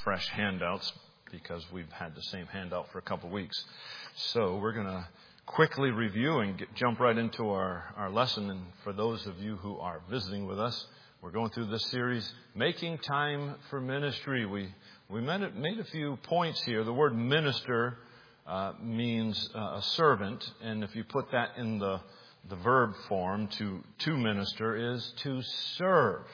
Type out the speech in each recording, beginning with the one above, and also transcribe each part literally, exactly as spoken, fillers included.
fresh handouts because we've had the same handout for a couple of weeks. So we're going to quickly review and get, jump right into our, our lesson. And for those of you who are visiting with us, we're going through this series, Making Time for Ministry. We we made, made a few points here. The word minister uh, means uh, a servant. And if you put that in the, the verb form, to, to minister is to serve.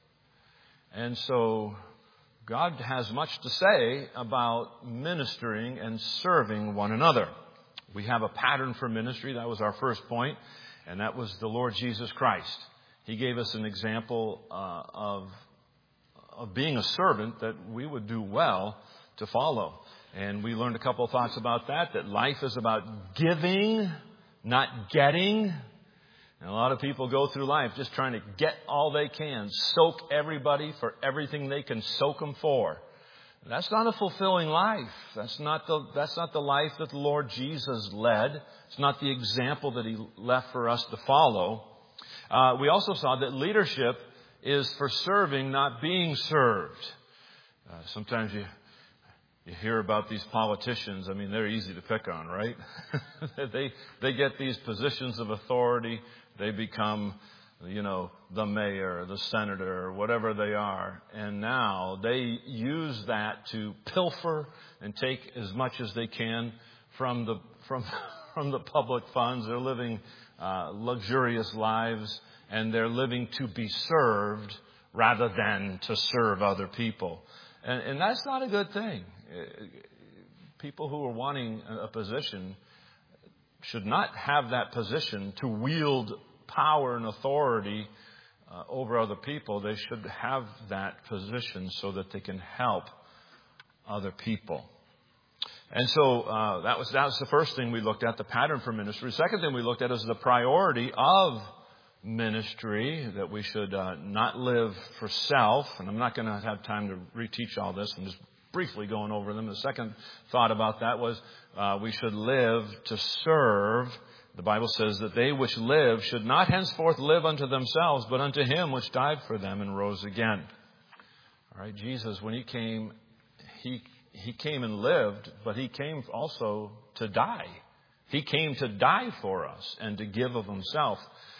And so God has much to say about ministering and serving one another. We have a pattern for ministry. That was our first point, and that was the Lord Jesus Christ. He gave us an example uh, of, of being a servant that we would do well to follow. And we learned a couple of thoughts about that, that life is about giving, not getting. And a lot of people go through life just trying to get all they can, soak everybody for everything they can soak them for. That's not a fulfilling life. That's not the, that's not the life that the Lord Jesus led. It's not the example that He left for us to follow. Uh, we also saw that leadership is for serving, not being served. Uh, sometimes you you hear about these politicians. I mean, they're easy to pick on, right? they they get these positions of authority. They become, you know, the mayor, the senator, or whatever they are. And now they use that to pilfer and take as much as they can from the from from the public funds. They're living uh, luxurious lives, and they're living to be served rather than to serve other people. And, and that's not a good thing. People who are wanting a position should not have that position to wield power and authority uh, over other people. They should have that position so that they can help other people. And so uh, that was that was the first thing we looked at, the pattern for ministry. The second thing we looked at is the priority of ministry, that we should uh, not live for self. And I'm not going to have time to reteach all this. I'm just briefly going over them. The second thought about that was uh, we should live to serve. The Bible says that they which live should not henceforth live unto themselves, but unto Him which died for them and rose again. All right, Jesus, when He came, He He came and lived, but He came also to die. He came to die for us and to give of Himself.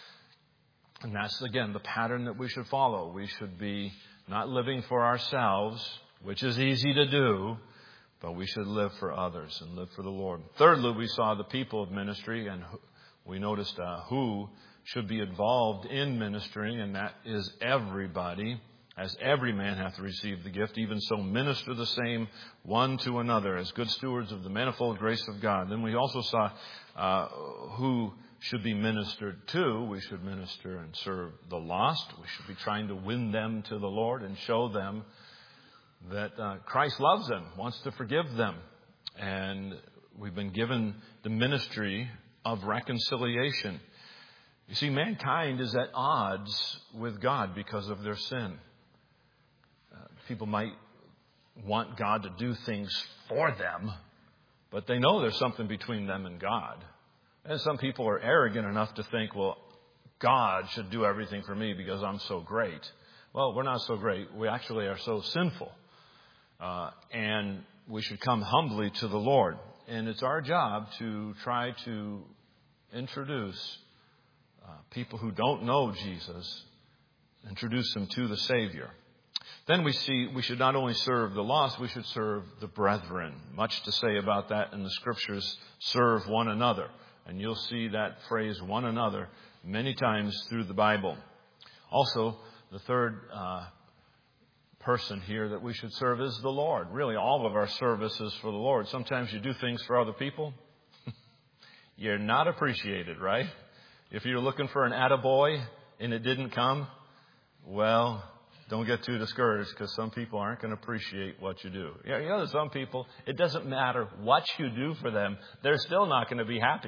And that's, again, the pattern that we should follow. We should be not living for ourselves, which is easy to do, but we should live for others and live for the Lord. Thirdly, we saw the people of ministry, and we noticed uh, who should be involved in ministering, and that is everybody. As every man hath received the gift, even so minister the same one to another as good stewards of the manifold grace of God. Then we also saw uh, who should be ministered to. We should minister and serve the lost. We should be trying to win them to the Lord and show them that uh, Christ loves them, wants to forgive them. And we've been given the ministry of reconciliation. You see, mankind is at odds with God because of their sin. Uh, people might want God to do things for them, but they know there's something between them and God. And some people are arrogant enough to think, well, God should do everything for me because I'm so great. Well, we're not so great. We actually are so sinful. Uh, and we should come humbly to the Lord. And it's our job to try to introduce uh, people who don't know Jesus, introduce them to the Savior. Then we see we should not only serve the lost, we should serve the brethren. Much to say about that in the Scriptures, serve one another. And you'll see that phrase, one another, many times through the Bible. Also, the third uh, person here that we should serve is the Lord. Really, all of our service is for the Lord. Sometimes you do things for other people. You're not appreciated, right? If you're looking for an attaboy and it didn't come, well, don't get too discouraged because some people aren't going to appreciate what you do. You know, there's some people, it doesn't matter what you do for them, they're still not going to be happy.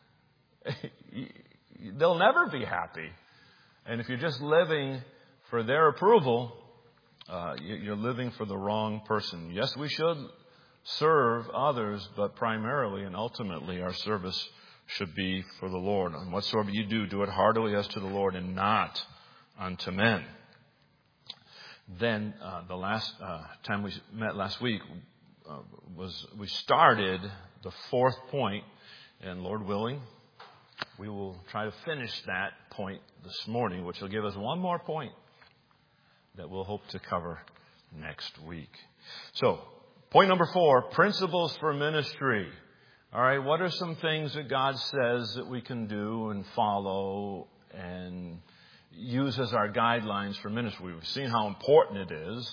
They'll never be happy. And if you're just living for their approval, uh, you're living for the wrong person. Yes, we should serve others, but primarily and ultimately our service should be for the Lord. And whatsoever you do, do it heartily as to the Lord and not unto men. then uh, the last uh, time we met last week uh, was we started the fourth point, and Lord willing, we will try to finish that point this morning, which will give us one more point that we'll hope to cover next week. So, point number four, principles for ministry. All right, what are some things that God says that we can do and follow and use as our guidelines for ministry? We've seen how important it is,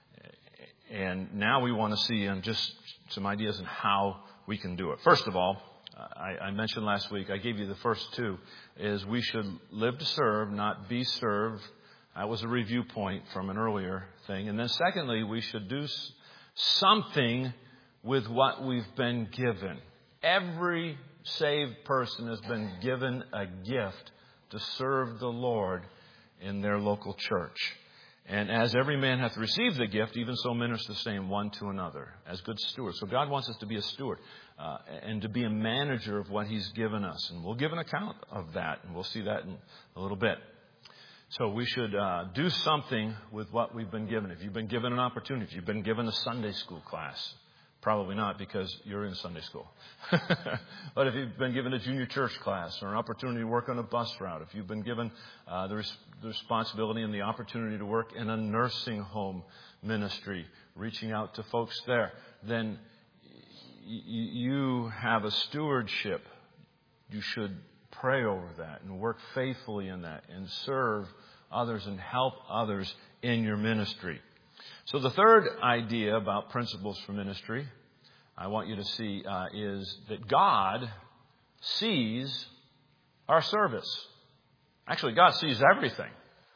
and now we want to see um, just some ideas on how we can do it. First of all, I, I mentioned last week, I gave you the first two, is we should live to serve, not be served. That was a review point from an earlier thing. And then secondly, we should do something with what we've been given. Every saved person has been given a gift to serve the Lord in their local church. And as every man hath received the gift, even so minister the same one to another, as good stewards. So God wants us to be a steward uh, and to be a manager of what He's given us. And we'll give an account of that, and we'll see that in a little bit. So we should uh, do something with what we've been given. If you've been given an opportunity, if you've been given a Sunday school class, probably not because you're in Sunday school. But if you've been given a junior church class or an opportunity to work on a bus route, if you've been given uh, the, res- the responsibility and the opportunity to work in a nursing home ministry, reaching out to folks there, then y- you have a stewardship. You should pray over that and work faithfully in that and serve others and help others in your ministry. So the third idea about principles for ministry I want you to see uh, is that God sees our service. Actually, God sees everything.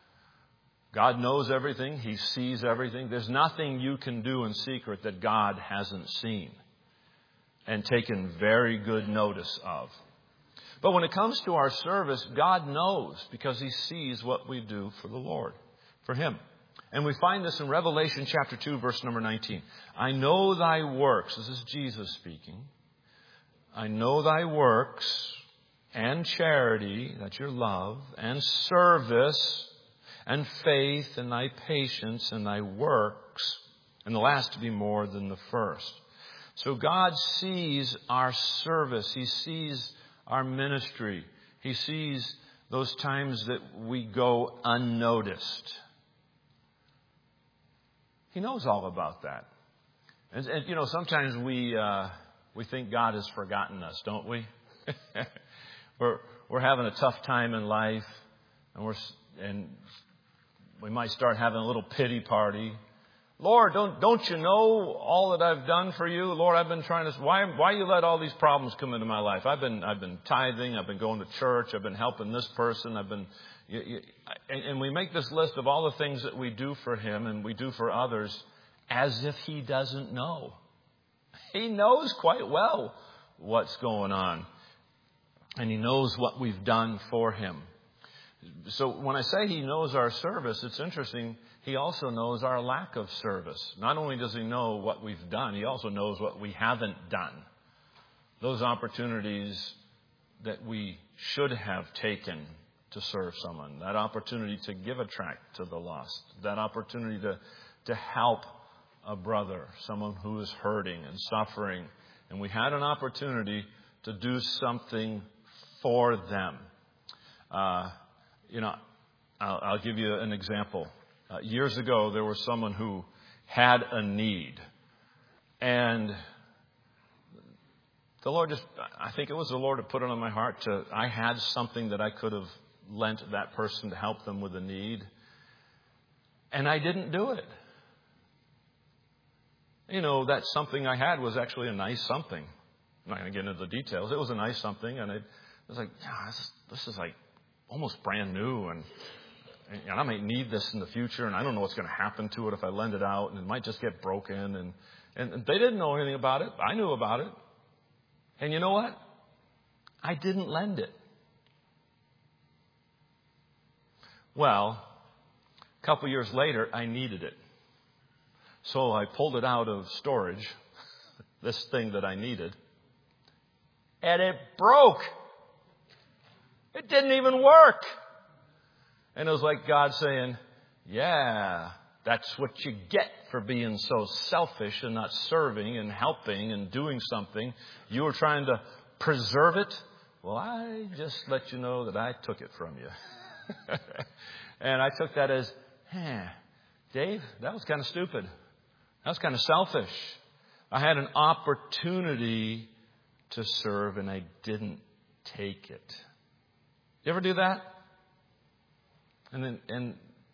God knows everything. He sees everything. There's nothing you can do in secret that God hasn't seen and taken very good notice of. But when it comes to our service, God knows because He sees what we do for the Lord, for Him. And we find this in Revelation chapter two, verse number nineteen. I know thy works. This is Jesus speaking. I know thy works and charity, that's your love, and service and faith and thy patience and thy works, and the last to be more than the first. So God sees our service. He sees our ministry. He sees those times that we go unnoticed. He knows all about that. And, and you know, sometimes we uh, we think God has forgotten us, don't we? we're we're having a tough time in life, and we're and we might start having a little pity party. Lord, don't don't you know all that I've done for you? Lord, I've been trying to. Why why you let all these problems come into my life? I've been I've been tithing. I've been going to church. I've been helping this person. I've been. You, you, and, and we make this list of all the things that we do for Him and we do for others as if He doesn't know. He knows quite well what's going on. And He knows what we've done for Him. So when I say He knows our service, it's interesting. He also knows our lack of service. Not only does He know what we've done, He also knows what we haven't done. Those opportunities that we should have taken to serve someone, that opportunity to give a tract to the lost, that opportunity to, to help a brother, someone who is hurting and suffering. And we had an opportunity to do something for them. Uh, you know, I'll, I'll give you an example. Uh, years ago, there was someone who had a need. And the Lord just, I think it was the Lord that put it on my heart to, I had something that I could have lent that person to help them with a need. And I didn't do it. You know, that something I had was actually a nice something. I'm not going to get into the details. It was a nice something. And it was like, yeah, this, this is like almost brand new. And, and I might need this in the future. And I don't know what's going to happen to it if I lend it out. And it might just get broken. And, and they didn't know anything about it. I knew about it. And you know what? I didn't lend it. Well, a couple years later, I needed it. So I pulled it out of storage, this thing that I needed, and it broke. It didn't even work. And it was like God saying, yeah, That's what you get for being so selfish and not serving and helping and doing something. You were trying to preserve it. Well, I just let you know that I took it from you. And I took that as, huh, Dave, that was kind of stupid. That was kind of selfish. I had an opportunity to serve and I didn't take it. You ever do that? And then, and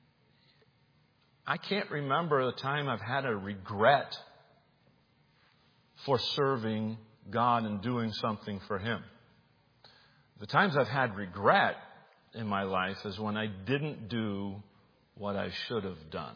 I can't remember the time I've had a regret for serving God and doing something for Him. The times I've had regret in my life is when I didn't do what I should have done.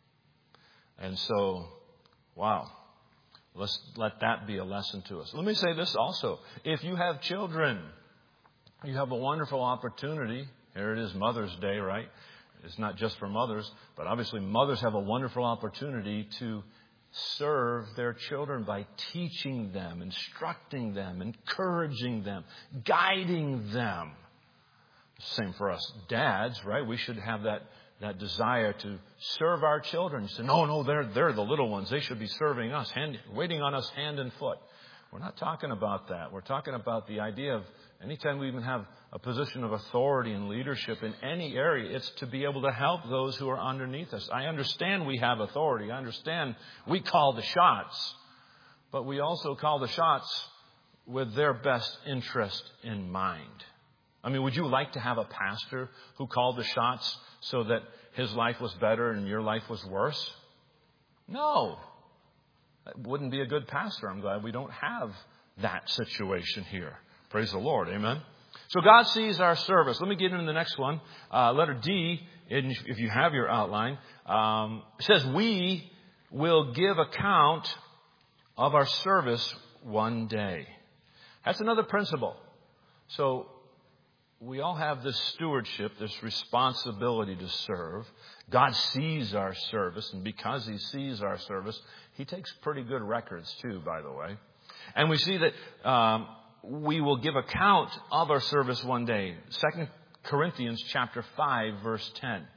And so, wow, let's let that be a lesson to us. Let me say this also. If you have children, you have a wonderful opportunity. Here it is, Mother's Day, right? It's not just for mothers, but obviously mothers have a wonderful opportunity to serve their children by teaching them, instructing them, encouraging them, guiding them. Same for us dads, right? We should have that, that desire to serve our children. You say, no, no, they're, they're the little ones. They should be serving us, hand, waiting on us hand and foot. We're not talking about that. We're talking about the idea of anytime we even have a position of authority and leadership in any area, it's to be able to help those who are underneath us. I understand we have authority. I understand we call the shots. But we also call the shots with their best interest in mind. I mean, would you like to have a pastor who called the shots so that his life was better and your life was worse? No. That wouldn't be a good pastor. I'm glad we don't have that situation here. Praise the Lord. Amen. So God sees our service. Let me get into the next one. Uh, letter D, if you have your outline, um, says we will give account of our service one day. That's another principle. So we all have this stewardship, this responsibility to serve. God sees our service, and because He sees our service, He takes pretty good records too, by the way. And we see that um, we will give account of our service one day. Second Corinthians chapter five, verse ten.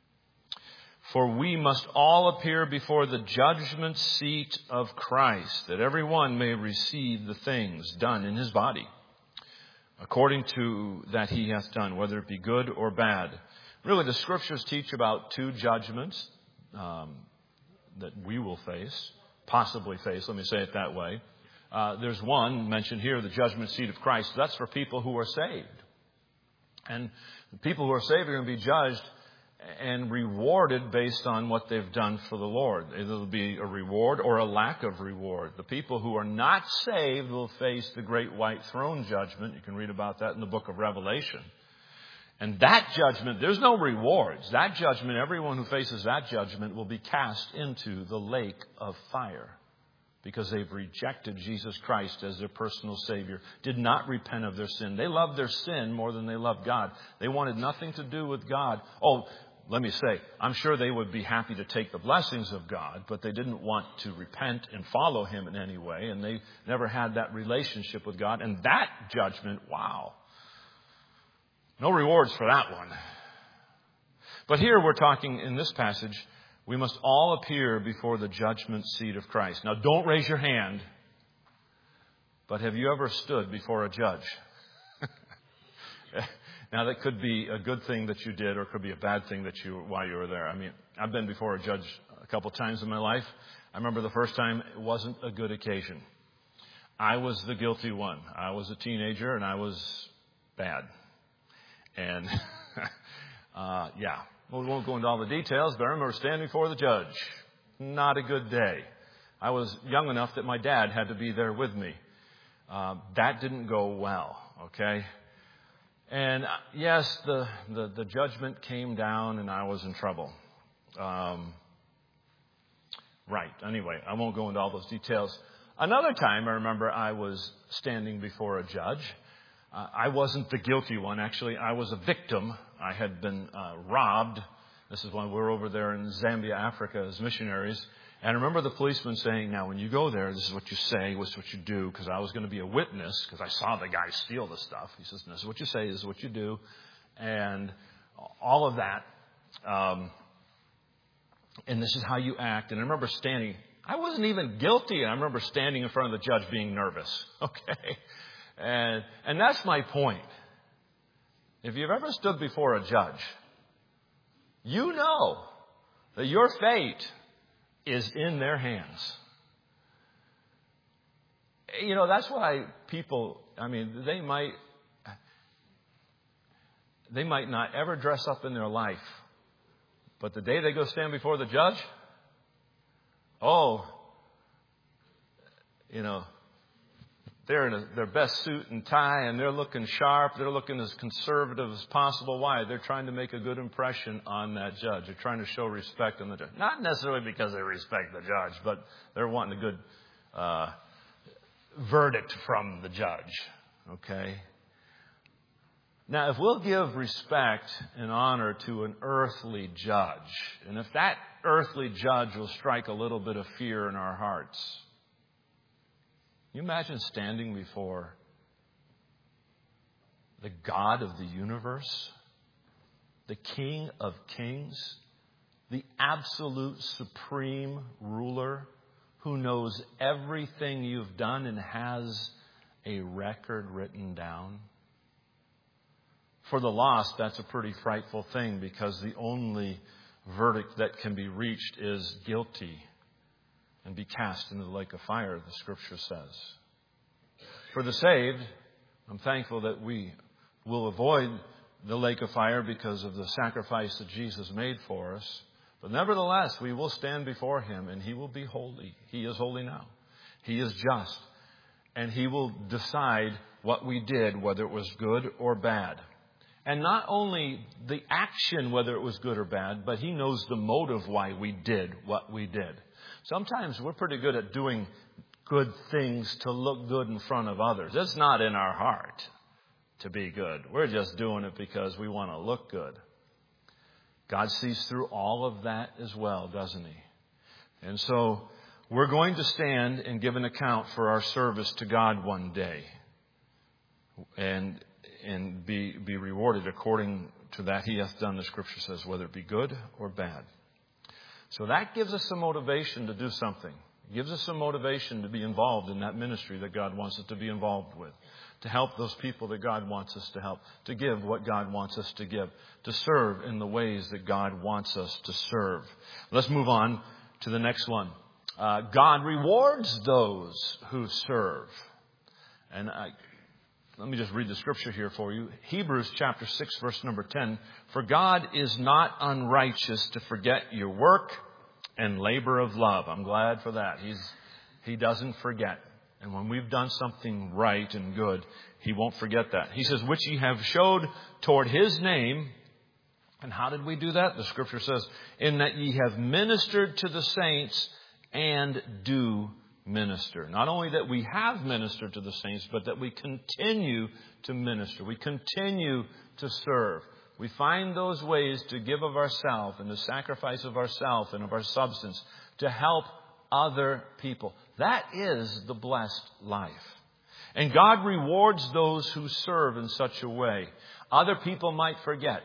For we must all appear before the judgment seat of Christ, that every one may receive the things done in his body, according to that he hath done, whether it be good or bad. Really, the Scriptures teach about two judgments um, that we will face, possibly face, let me say it that way. Uh, there's one mentioned here, the judgment seat of Christ. That's for people who are saved. And the people who are saved are going to be judged and rewarded based on what they've done for the Lord. It'll be a reward or a lack of reward. The people who are not saved will face the great white throne judgment. You can read about that in the book of Revelation. And that judgment, there's no rewards. That judgment, everyone who faces that judgment will be cast into the lake of fire because they've rejected Jesus Christ as their personal Savior, did not repent of their sin. They loved their sin more than they loved God. They wanted nothing to do with God. Oh, let me say, I'm sure they would be happy to take the blessings of God, but they didn't want to repent and follow Him in any way, and they never had that relationship with God. And that judgment, wow. No rewards for that one. But here we're talking in this passage, we must all appear before the judgment seat of Christ. Now, don't raise your hand, but have you ever stood before a judge? Now, that could be a good thing that you did, or it could be a bad thing that you while you were there. I mean, I've been before a judge a couple times in my life. I remember the first time it wasn't a good occasion. I was the guilty one. I was a teenager, and I was bad. And, uh, yeah, we won't go into all the details, but I remember standing before the judge. Not a good day. I was young enough that my dad had to be there with me. Uh, that didn't go well, okay? And, uh, yes, the, the, the judgment came down and I was in trouble. Um, right, anyway, I won't go into all those details. Another time, I remember I was standing before a judge. Uh, I wasn't the guilty one. Actually, I was a victim. I had been uh, robbed. This is when we were over there in Zambia, Africa, as missionaries. And I remember the policeman saying, now, when you go there, this is what you say, this is what you do, because I was going to be a witness, because I saw the guy steal the stuff. He says, this is what you say, this is what you do. And all of that. Um, and this is how you act. And I remember standing, I wasn't even guilty. And I remember standing in front of the judge being nervous. Okay. And, and that's my point. If you've ever stood before a judge, you know that your fate is in their hands. You know, that's why people, I mean, they might, they might not ever dress up in their life. But the day they go stand before the judge, oh, you know, they're in a, their best suit and tie, and they're looking sharp. They're looking as conservative as possible. Why? They're trying to make a good impression on that judge. They're trying to show respect on the judge. Not necessarily because they respect the judge, but they're wanting a good uh, verdict from the judge. Okay? Now, if we'll give respect and honor to an earthly judge, and if that earthly judge will strike a little bit of fear in our hearts, can you imagine standing before the God of the universe, the King of kings, the absolute supreme ruler who knows everything you've done and has a record written down? For the lost, that's a pretty frightful thing, because the only verdict that can be reached is guilty and be cast into the lake of fire, the Scripture says. For the saved, I'm thankful that we will avoid the lake of fire because of the sacrifice that Jesus made for us. But nevertheless, we will stand before Him, and He will be holy. He is holy now. He is just. And He will decide what we did, whether it was good or bad. And not only the action, whether it was good or bad, but He knows the motive why we did what we did. Sometimes we're pretty good at doing good things to look good in front of others. It's not in our heart to be good. We're just doing it because we want to look good. God sees through all of that as well, doesn't He? And so we're going to stand and give an account for our service to God one day. And and be, be rewarded according to that He hath done, the Scripture says, whether it be good or bad. So that gives us some motivation to do something. It gives us some motivation to be involved in that ministry that God wants us to be involved with, to help those people that God wants us to help, to give what God wants us to give, to serve in the ways that God wants us to serve. Let's move on to the next one. Uh, God rewards those who serve. And I... Let me just read the Scripture here for you. Hebrews chapter six, verse number ten. For God is not unrighteous to forget your work and labor of love. I'm glad for that. He's, he doesn't forget. And when we've done something right and good, He won't forget that. He says, which ye have showed toward His name. And how did we do that? The Scripture says, in that ye have ministered to the saints and do minister. Not only that we have ministered to the saints, but that we continue to minister. We continue to serve. We find those ways to give of ourselves and to sacrifice of ourselves and of our substance to help other people. That is the blessed life. And God rewards those who serve in such a way. Other people might forget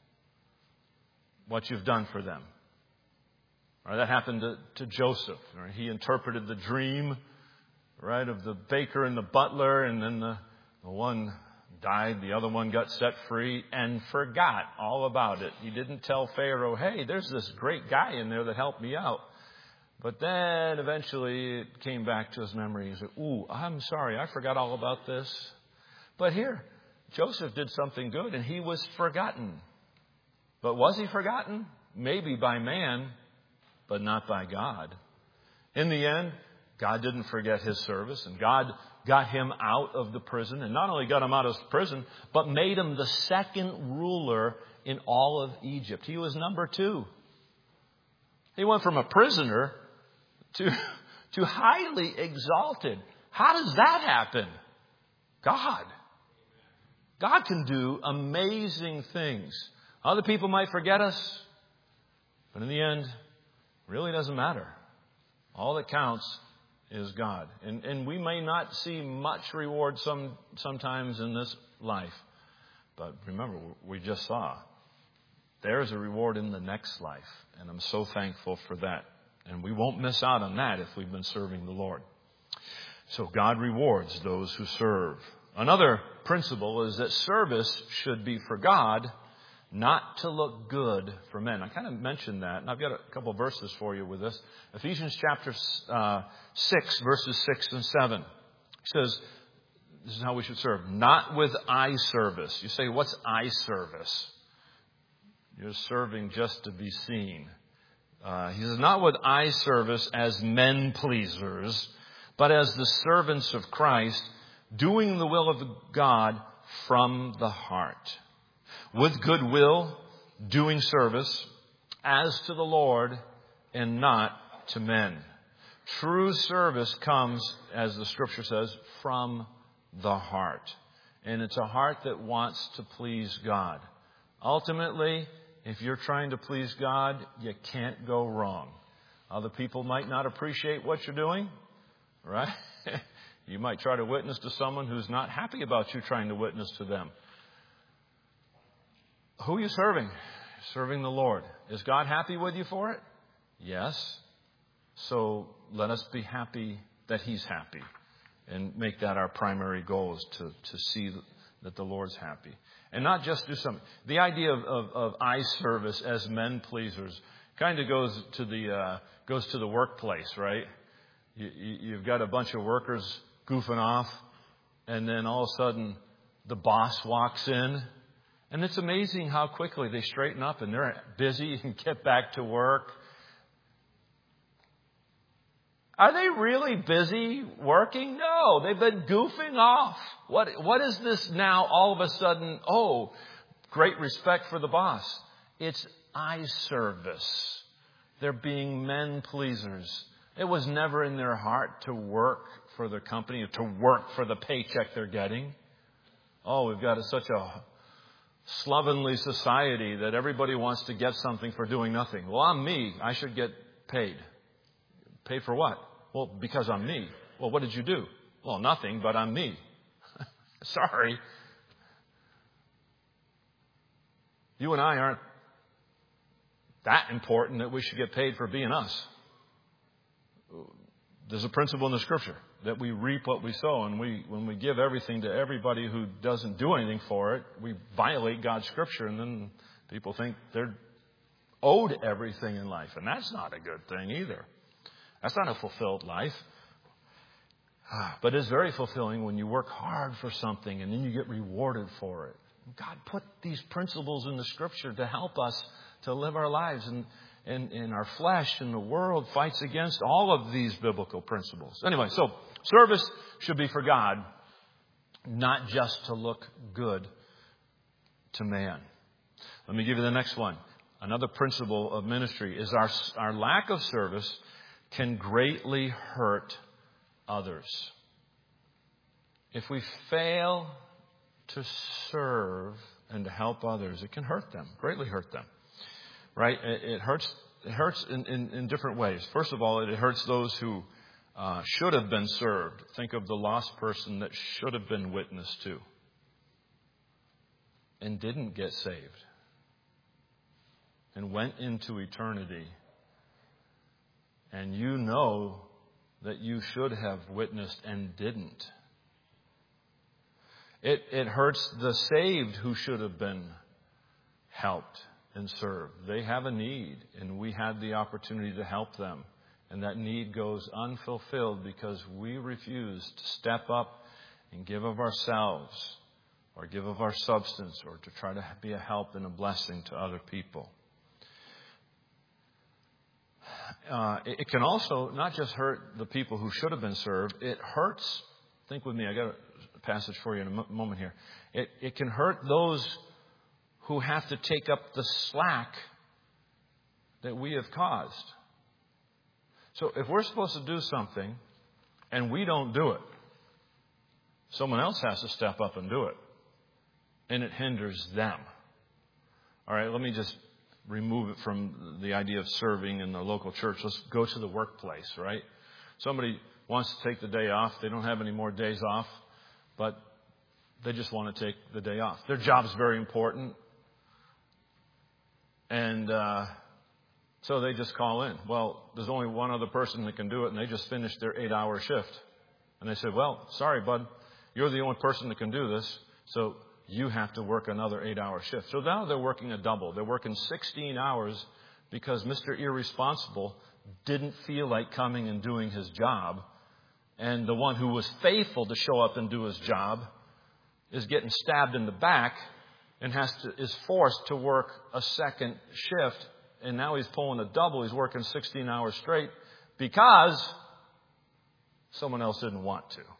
what you've done for them. Right, that happened to, to Joseph. Right? He interpreted the dream, right, of the baker and the butler, and then the, the one died, the other one got set free, and forgot all about it. He didn't tell Pharaoh, hey, there's this great guy in there that helped me out. But then eventually it came back to his memory. He said, ooh, I'm sorry, I forgot all about this. But here, Joseph did something good, and he was forgotten. But was he forgotten? Maybe by man, but not by God. In the end, God didn't forget his service, and God got him out of the prison, and not only got him out of prison, but made him the second ruler in all of Egypt. He was number two. He went from a prisoner to, to highly exalted. How does that happen? God. God can do amazing things. Other people might forget us, but in the end, really doesn't matter. All that counts is God. And, and we may not see much reward some sometimes in this life. But remember, we just saw there's a reward in the next life. And I'm so thankful for that. And we won't miss out on that if we've been serving the Lord. So God rewards those who serve. Another principle is that service should be for God, not to look good for men. I kind of mentioned that, and I've got a couple of verses for you with this. Ephesians chapter uh, six, verses six and seven. It says, this is how we should serve. Not with eye service. You say, what's eye service? You're serving just to be seen. Uh, he says, not with eye service as men pleasers, but as the servants of Christ, doing the will of God from the heart. With good will, doing service as to the Lord and not to men. True service comes, as the scripture says, from the heart. And it's a heart that wants to please God. Ultimately, if you're trying to please God, you can't go wrong. Other people might not appreciate what you're doing, right? You might try to witness to someone who's not happy about you trying to witness to them. Who are you serving? Serving the Lord. Is God happy with you for it? Yes. So let us be happy that He's happy and make that our primary goal, is to, to see that the Lord's happy. And not just do something. The idea of, of, of eye service as men pleasers kind of goes to the uh, goes to the workplace, right? You, you, you've got a bunch of workers goofing off, and then all of a sudden the boss walks in. And it's amazing how quickly they straighten up and they're busy and get back to work. Are they really busy working? No, they've been goofing off. What, what is this now all of a sudden? Oh, great respect for the boss. It's eye service. They're being men pleasers. It was never in their heart to work for the company or to work for the paycheck they're getting. Oh, we've got a, such a slovenly society that everybody wants to get something for doing nothing. Well, I'm me. I should get paid. Paid for what? Well, because I'm me. Well, what did you do? Well, nothing, but I'm me. Sorry. You and I aren't that important that we should get paid for being us. There's a principle in the Scripture that we reap what we sow, and we, when we give everything to everybody who doesn't do anything for it, we violate God's Scripture, and then people think they're owed everything in life, and that's not a good thing either. That's not a fulfilled life. But it's very fulfilling when you work hard for something and then you get rewarded for it. God put these principles in the Scripture to help us to live our lives, and And, and our flesh and the world fights against all of these biblical principles. Anyway, so service should be for God, not just to look good to man. Let me give you the next one. Another principle of ministry is our, our lack of service can greatly hurt others. If we fail to serve and to help others, it can hurt them, greatly hurt them. Right? It, it hurts. It hurts in, in, in different ways. First of all, it hurts those who uh, should have been served. Think of the lost person that should have been witnessed to and didn't get saved and went into eternity. And you know that you should have witnessed and didn't. It, it hurts the saved who should have been helped and served. They have a need, and we had the opportunity to help them. And that need goes unfulfilled because we refuse to step up and give of ourselves or give of our substance or to try to be a help and a blessing to other people. Uh, it, it can also not just hurt the people who should have been served. It hurts, think with me, I got a passage for you in a mo- moment here. It, it can hurt those who have to take up the slack that we have caused. So if we're supposed to do something and we don't do it, someone else has to step up and do it. And it hinders them. All right, let me just remove it from the idea of serving in the local church. Let's go to the workplace, right? Somebody wants to take the day off. They don't have any more days off, but they just want to take the day off. Their job is very important. And uh, so they just call in. Well, there's only one other person that can do it, and they just finished their eight-hour shift. And they said, well, sorry, bud, you're the only person that can do this, so you have to work another eight-hour shift. So now they're working a double. They're working sixteen hours because Mister Irresponsible didn't feel like coming and doing his job. And the one who was faithful to show up and do his job is getting stabbed in the back and has to, is forced to work a second shift. And now he's pulling a double. He's working sixteen hours straight because someone else didn't want to.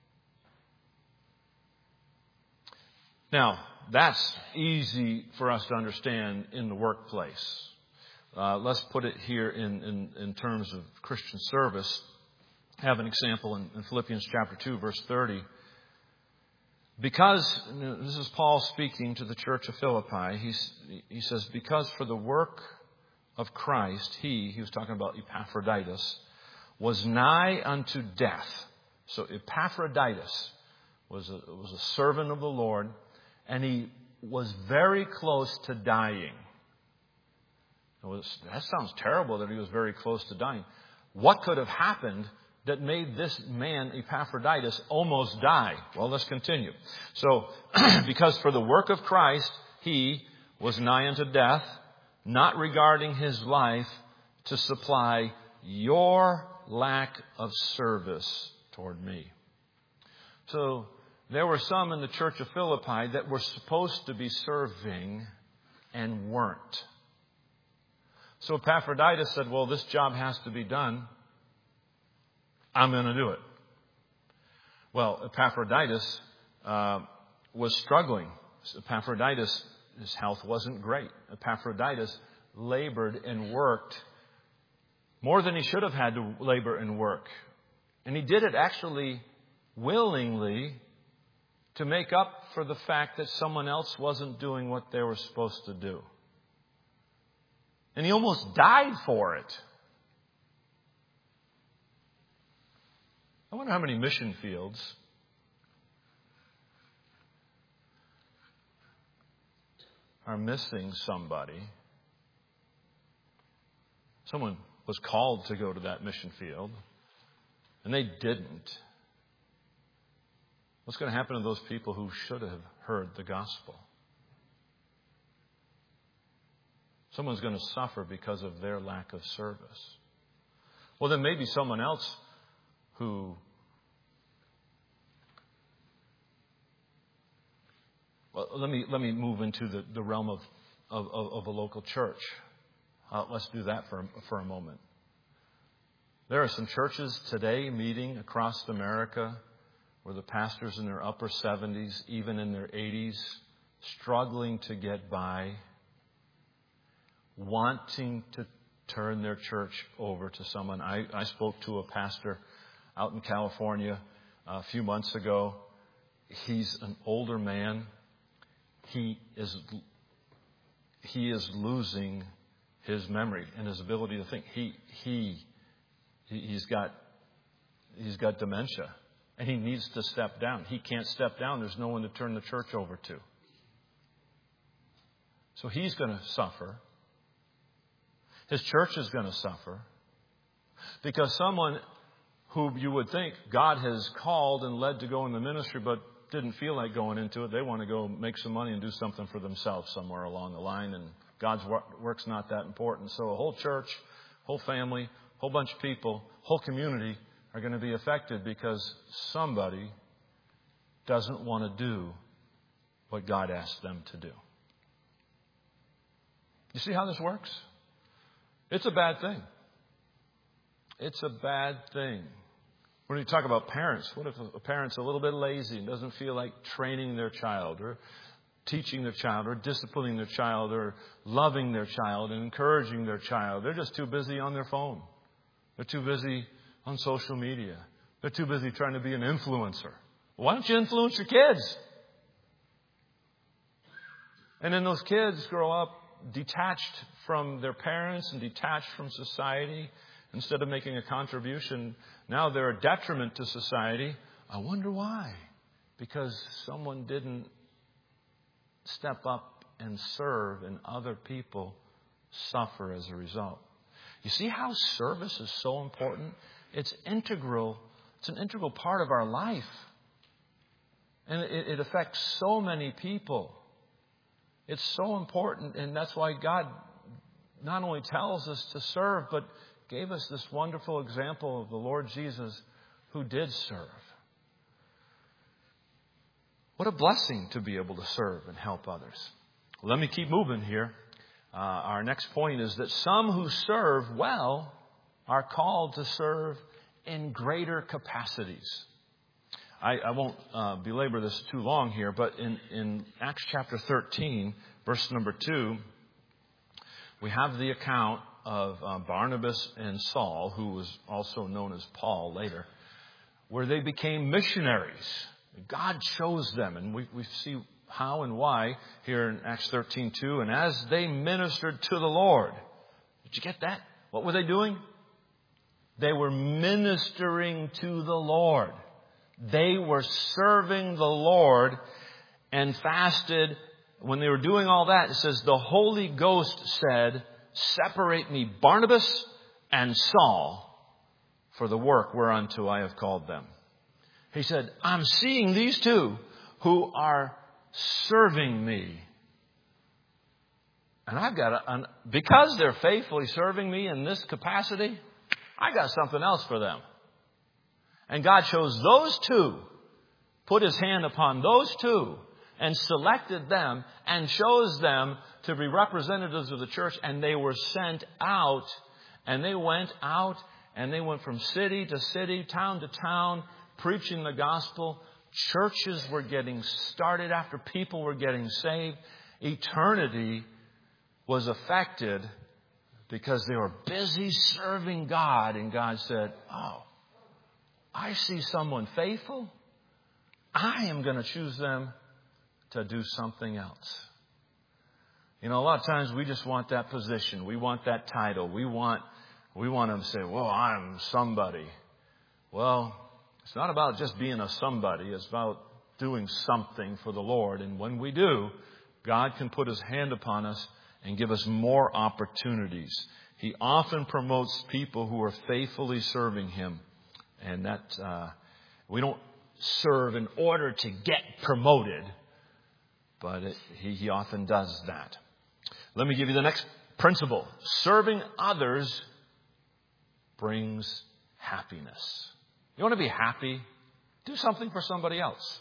Now, that's easy for us to understand in the workplace. Uh, let's put it here in, in, in terms of Christian service. I have an example in, in Philippians chapter two, verse thirty. Because, this is Paul speaking to the church of Philippi, he's, he says, because for the work of Christ, he, he was talking about Epaphroditus, was nigh unto death. So Epaphroditus was a, was a servant of the Lord, and he was very close to dying. It was, that sounds terrible that he was very close to dying. What could have happened that made this man, Epaphroditus, almost die? Well, let's continue. So, because for the work of Christ, he was nigh unto death, not regarding his life to supply your lack of service toward me. So, there were some in the church of Philippi that were supposed to be serving and weren't. So Epaphroditus said, well, this job has to be done. I'm going to do it. Well, Epaphroditus uh, was struggling. Epaphroditus, his health wasn't great. Epaphroditus labored and worked more than he should have had to labor and work. And he did it actually willingly to make up for the fact that someone else wasn't doing what they were supposed to do. And he almost died for it. I wonder how many mission fields are missing somebody. Someone was called to go to that mission field, and they didn't. What's going to happen to those people who should have heard the gospel? Someone's going to suffer because of their lack of service. Well, then maybe someone else who, well, let me let me move into the, the realm of, of, of a local church. Uh, let's do that for, for a moment. There are some churches today meeting across America where the pastors in their upper seventies, even in their eighties, struggling to get by, wanting to turn their church over to someone. I, I spoke to a pastor out in California a few months ago. He's an older man. He is he is losing his memory and his ability to think. He he he's got he's got dementia, and he needs to step down. He can't step down. There's no one to turn the church over to. So he's going to suffer. His church is going to suffer because someone who you would think God has called and led to go in the ministry but didn't feel like going into it. They want to go make some money and do something for themselves somewhere along the line, and God's work's not that important. So a whole church, whole family, whole bunch of people, whole community are going to be affected because somebody doesn't want to do what God asked them to do. You see how this works? It's a bad thing. It's a bad thing. When you talk about parents, what if a parent's a little bit lazy and doesn't feel like training their child or teaching their child or disciplining their child or loving their child and encouraging their child? They're just too busy on their phone. They're too busy on social media. They're too busy trying to be an influencer. Why don't you influence your kids? And then those kids grow up detached from their parents and detached from society. Instead of making a contribution, now they're a detriment to society. I wonder why. Because someone didn't step up and serve, and other people suffer as a result. You see how service is so important? It's integral. It's an integral part of our life. And it, it affects so many people. It's so important, and that's why God not only tells us to serve, but gave us this wonderful example of the Lord Jesus who did serve. What a blessing to be able to serve and help others. Let me keep moving here. Uh, our next point is that some who serve well are called to serve in greater capacities. I, I won't uh, belabor this too long here, but in, in Acts chapter thirteen, verse number two, we have the account of uh, Barnabas and Saul, who was also known as Paul later, where they became missionaries. God chose them, and we, we see how and why here in Acts thirteen two. And as they ministered to the Lord, did you get that? What were they doing? They were ministering to the Lord. They were serving the Lord and fasted. When they were doing all that, it says the Holy Ghost said, "Separate me Barnabas and Saul for the work whereunto I have called them." He said, I'm seeing these two who are serving me. And I've got a, because they're faithfully serving me in this capacity, I got something else for them. And God chose those two, put His hand upon those two, and selected them and chose them to be representatives of the church. And they were sent out, and they went out, and they went from city to city, town to town, preaching the gospel. Churches were getting started after people were getting saved. Eternity was affected because they were busy serving God. And God said, oh, I see someone faithful. I am going to choose them to do something else. You know, a lot of times we just want that position. We want that title. We want, we want them to say, well, I'm somebody. Well, it's not about just being a somebody. It's about doing something for the Lord. And when we do, God can put His hand upon us and give us more opportunities. He often promotes people who are faithfully serving Him. And that uh, we don't serve in order to get promoted, but it, he, he often does that. Let me give you the next principle. Serving others brings happiness. You want to be happy? Do something for somebody else.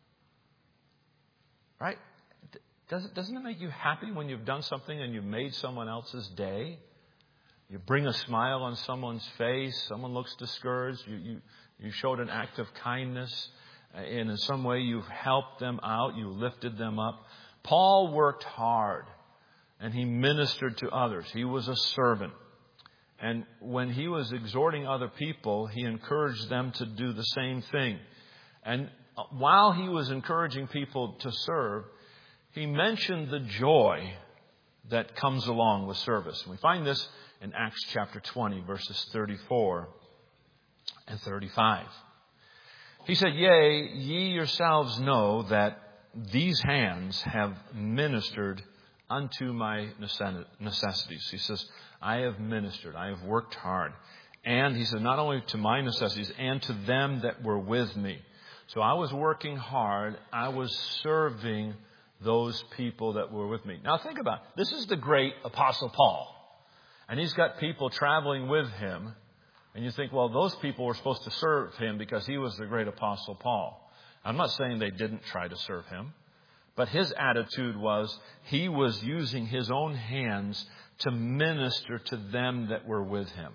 Right? Doesn't, doesn't it make you happy when you've done something and you've made someone else's day? You bring a smile on someone's face. Someone looks discouraged. You, you, you showed an act of kindness. And in some way you've helped them out. You lifted them up. Paul worked hard and he ministered to others. He was a servant. And when he was exhorting other people, he encouraged them to do the same thing. And while he was encouraging people to serve, he mentioned the joy that comes along with service. We find this in Acts chapter twenty, verses thirty-four and thirty-five. He said, Yea, ye yourselves know that these hands have ministered unto my necessities. He says, I have ministered. I have worked hard. And he said, not only to my necessities, and to them that were with me. So I was working hard. I was serving those people that were with me. Now think about it. This is the great Apostle Paul. And he's got people traveling with him. And you think, well, those people were supposed to serve him because he was the great Apostle Paul. I'm not saying they didn't try to serve him. But his attitude was he was using his own hands to minister to them that were with him.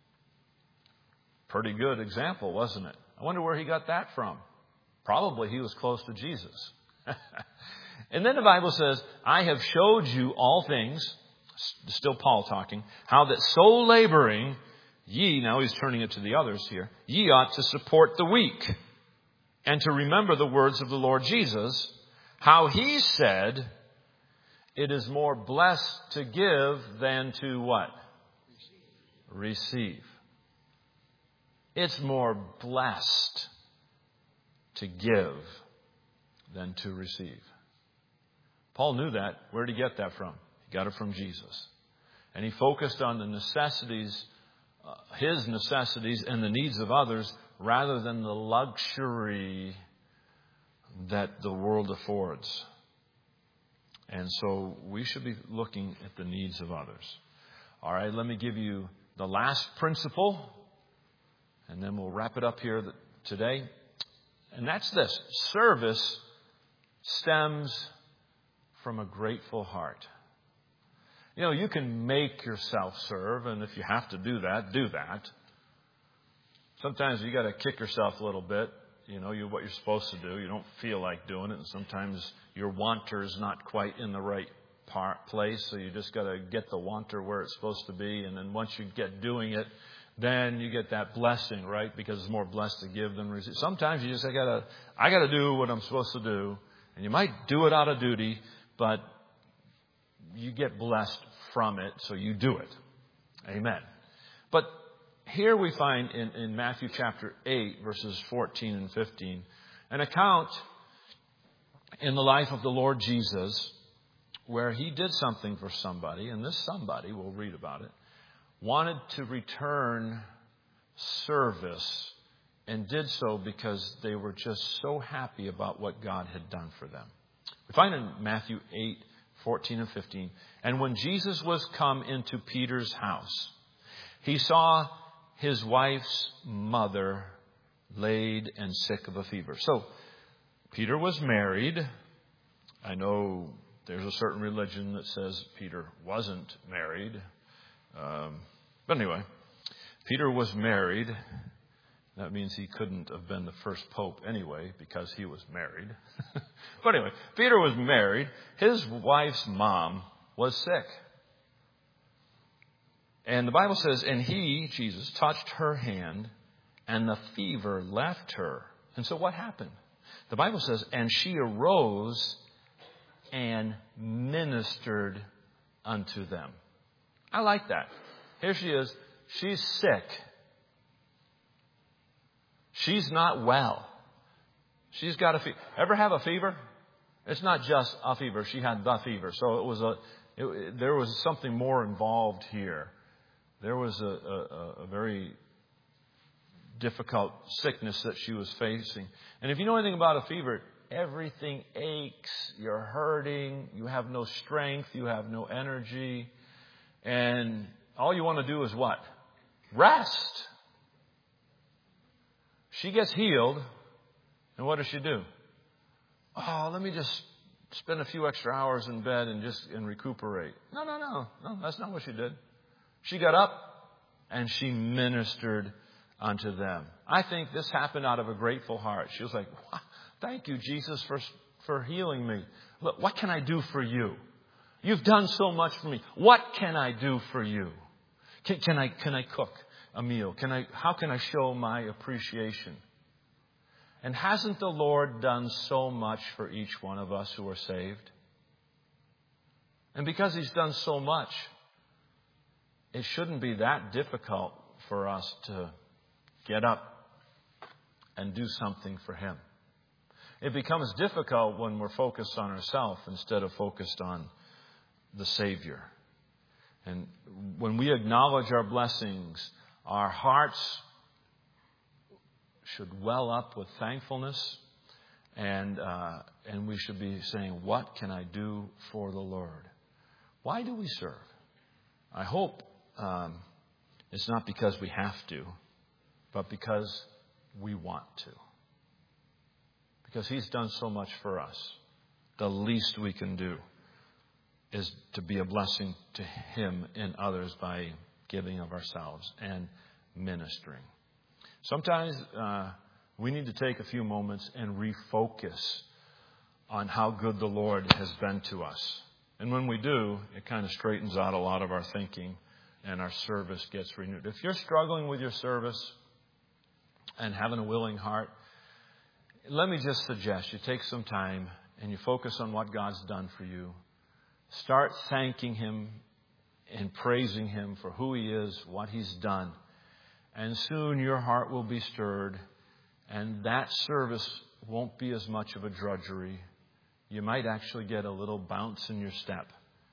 Pretty good example, wasn't it? I wonder where he got that from. Probably he was close to Jesus. And then the Bible says, I have showed you all things, still Paul talking, how that so laboring, ye, now he's turning it to the others here, ye ought to support the weak and to remember the words of the Lord Jesus, how he said, it is more blessed to give than to what? Receive. It's more blessed to give than to receive. Paul knew that. Where did he get that from? He got it from Jesus. And he focused on the necessities, uh, his necessities and the needs of others rather than the luxury that the world affords. And so we should be looking at the needs of others. All right, let me give you the last principle, and then we'll wrap it up here today. And that's this: service stems from a grateful heart. You know, you can make yourself serve, and if you have to do that, do that. Sometimes you got to kick yourself a little bit. You know, you what you're supposed to do. You don't feel like doing it, and sometimes your wanter is not quite in the right part, place, so you just got to get the wanter where it's supposed to be, and then once you get doing it, then you get that blessing, right? Because it's more blessed to give than receive. Sometimes you just I gotta, I gotta do what I'm supposed to do, and you might do it out of duty, but you get blessed from it, so you do it. Amen. But here we find in, in Matthew chapter eight, verses fourteen and fifteen, an account in the life of the Lord Jesus where he did something for somebody, and this somebody, we'll read about it, wanted to return service and did so because they were just so happy about what God had done for them. We find in Matthew eight, fourteen and fifteen, and when Jesus was come into Peter's house, he saw his wife's mother laid and sick of a fever. So Peter was married. I know there's a certain religion that says Peter wasn't married. Um, but anyway, Peter was married. That means he couldn't have been the first pope anyway because he was married. But anyway, Peter was married. His wife's mom was sick. And the Bible says, and he, Jesus, touched her hand and the fever left her. And so what happened? The Bible says, and she arose and ministered unto them. I like that. Here she is. She's sick. She's not well. She's got a fever. Ever have a fever? It's not just a fever. She had the fever. So it was a. It, there was something more involved here. There was a, a, a very difficult sickness that she was facing. And if you know anything about a fever, everything aches. You're hurting. You have no strength. You have no energy. And all you want to do is what? Rest. She gets healed. And what does she do? Oh, let me just spend a few extra hours in bed and just and recuperate. No, no, no. No, that's not what she did. She got up and she ministered unto them. I think this happened out of a grateful heart. She was like, wow, thank you, Jesus, for, for healing me. Look, what can I do for you? You've done so much for me. What can I do for you? Can, can I can I cook a meal? Can I? How can I show my appreciation? And hasn't the Lord done so much for each one of us who are saved? And because He's done so much, it shouldn't be that difficult for us to get up and do something for Him. It becomes difficult when we're focused on ourselves instead of focused on the Savior. And when we acknowledge our blessings, our hearts should well up with thankfulness, and uh, and we should be saying, what can I do for the Lord? Why do we serve? I hope um, it's not because we have to, but because we want to. Because He's done so much for us. The least we can do is to be a blessing to Him and others by giving of ourselves and ministering. Sometimes uh, we need to take a few moments and refocus on how good the Lord has been to us. And when we do, it kind of straightens out a lot of our thinking and our service gets renewed. If you're struggling with your service and having a willing heart, let me just suggest you take some time and you focus on what God's done for you. Start thanking Him and praising Him for who He is, what He's done. And soon your heart will be stirred, and that service won't be as much of a drudgery. You might actually get a little bounce in your step,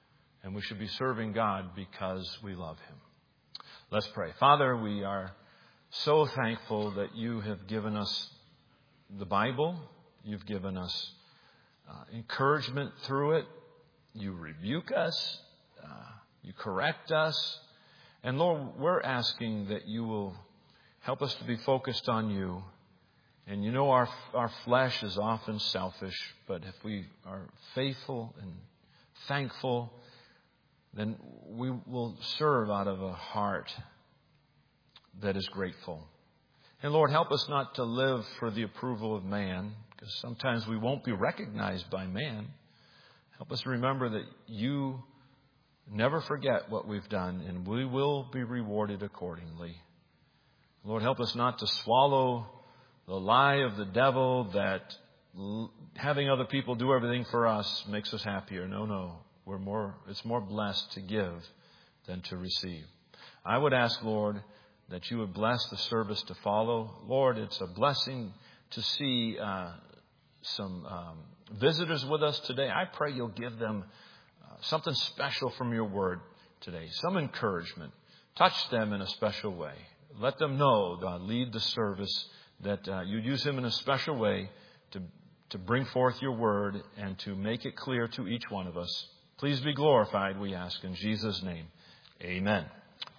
And we should be serving God because we love Him. Let's pray. Father, we are so thankful that you have given us the Bible. You've given us uh, encouragement through it. You rebuke us. Uh, you correct us. And Lord, we're asking that you will help us to be focused on you. And you know our our flesh is often selfish, but if we are faithful and thankful, then we will serve out of a heart that is grateful. And Lord, help us not to live for the approval of man, because sometimes we won't be recognized by man. Help us remember that you never forget what we've done, and we will be rewarded accordingly. Lord, help us not to swallow the lie of the devil that having other people do everything for us makes us happier. No, no. We're more, it's more blessed to give than to receive. I would ask, Lord, that you would bless the service to follow. Lord, it's a blessing to see uh, some um, visitors with us today. I pray you'll give them uh, something special from your word today, some encouragement. Touch them in a special way. Let them know, God, lead the service, that uh, you use them in a special way to, to bring forth your word and to make it clear to each one of us. Please be glorified, we ask in Jesus' name. Amen.